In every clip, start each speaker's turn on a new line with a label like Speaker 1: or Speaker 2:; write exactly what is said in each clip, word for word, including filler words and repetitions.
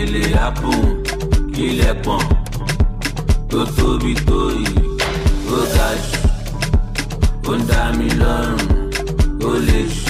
Speaker 1: ewele happen, kílẹ̀ pọ̀n, tó tóbi tó yìí, ó ga jù, ó ń dá mi lọ́rùn, ó lè jù,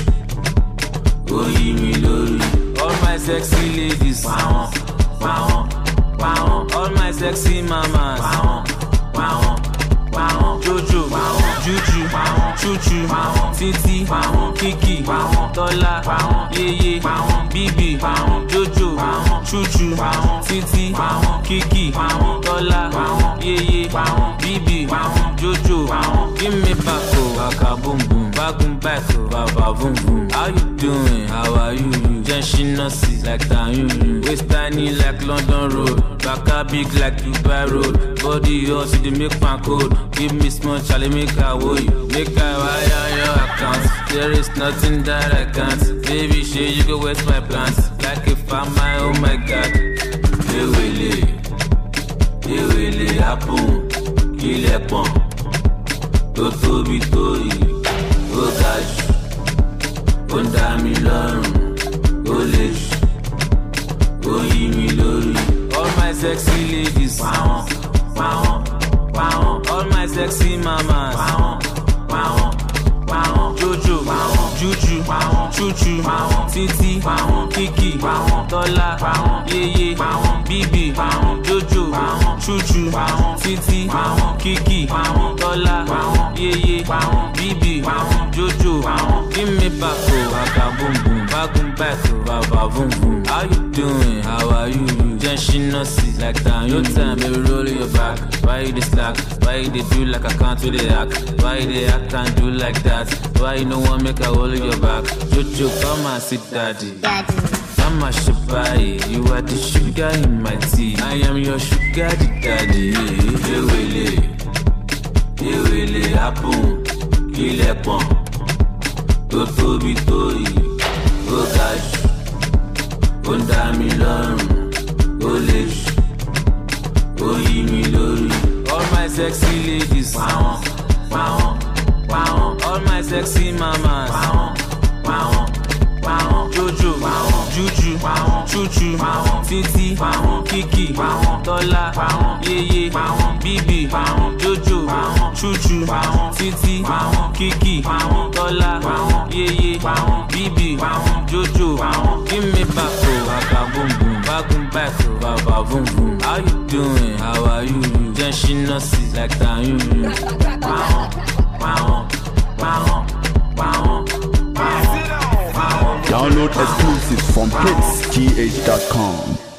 Speaker 1: ó yí mi lórí. All my sexy ladies, pàwọn, pàwọn, pàwọn. All my sexy mamas, pàwọn, pàwọn, pàwọn. Jojo, pàwọn, Juju, pàwọn, Chuchu, pàwọn, Titi, pàwọn, Kiki, pàwọn, Tọ́lá, pàwọn, Yeye, pàwọn, Bibi, pàwọn, Jojo, pàwọn, Chuchu, pàwọn, Titi, pàwọn, Kiki, pàwọn, Tọ́lá, pàwọn, Yeye, pàwọn, Bibi, pàwọn, Jojo, pàwọn. Give me back, oh, baka boom boom, bagum back, oh, baba boom boom. How you doing? How are you? Genshin Nasi like that, you. Waist tiny like London Road, baka big like Dubai Road. Body yours, you dey make my code. Give me small, Charlie, make I woe you. Make I wire your account. There is nothing that I can't. Baby, shit, you go waste my plans. Like if I'm my, oh my God. Ewele, ewele happen, kílẹ̀ pọ̀n, tó tóbi tó yìí, ó ga jù, ó ń dá mi lọ́rùn, ó lè jù, ó yí mi lórí. All my sexy ladies, pàwọn, pàwọn, pàwọn. All my sexy mamas, pàwọn, pàwọn, pàwọn. Jojo, pàwọn, Juju, pàwọn, Chuchu, pàwọn, Titi, pàwọn, Kiki, pàwọn, Tọ́lá, pàwọn, Yeye, pàwọn, Bibi, pàwọn, Jojo, pàwọn, Chuchu, pàwọn, Titi, pàwọn, Kiki, pàwọn, Tọ́lá, pàwọn, Yeye, pàwọn, Bibi, pàwọn, Jojo, pàwọn. Give me back, oh, baka boom boom, bagum back, oh, baba boom boom. How you doing? How are you? Genshin Nasi like that. Your time, baby, roll your back. Why you dey slack? Why you dey do like I can't do the act? Why you dey act and do like that? Why you no one make I hold your back? Jojo, come and sit, daddy. Daddy. I'm a shabai, you are the sugar in my tea. I am your sugar daddy. Ewele, ewele happen, kílẹ̀ pọ̀n, tó tóbi tó yìí, ó ga jù, ó ń dá mi lọ́rùn, ó lè jù, ó yí mi lórí. All my sexy ladies, pàwọn, pàwọn, pàwọn. All my sexy mamas, pàwọn, pàwọn, pàwọn. Jojo, pàwọn, Juju, pàwọn, Chuchu, pàwọn, Titi, pàwọn, Kiki, pàwọn, Tọ́lá, pàwọn, Yeye, pàwọn, Bibi, pàwọn, Jojo, pàwọn, Chuchu, pàwọn, Titi, pàwọn, Kiki, pàwọn, Tọ́lá, pàwọn, Yeye, pàwọn, Bibi, pàwọn, Jojo, pàwọn. Give me back, oh, baka boom boom, bagum back, oh, baba boom boom. How you doing? How are you? Genshin Nasi like that, you. Pàwọn, pàwọn, pàwọn, pàwọn, pàwọn.
Speaker 2: Download exclusives from hits g h dot com.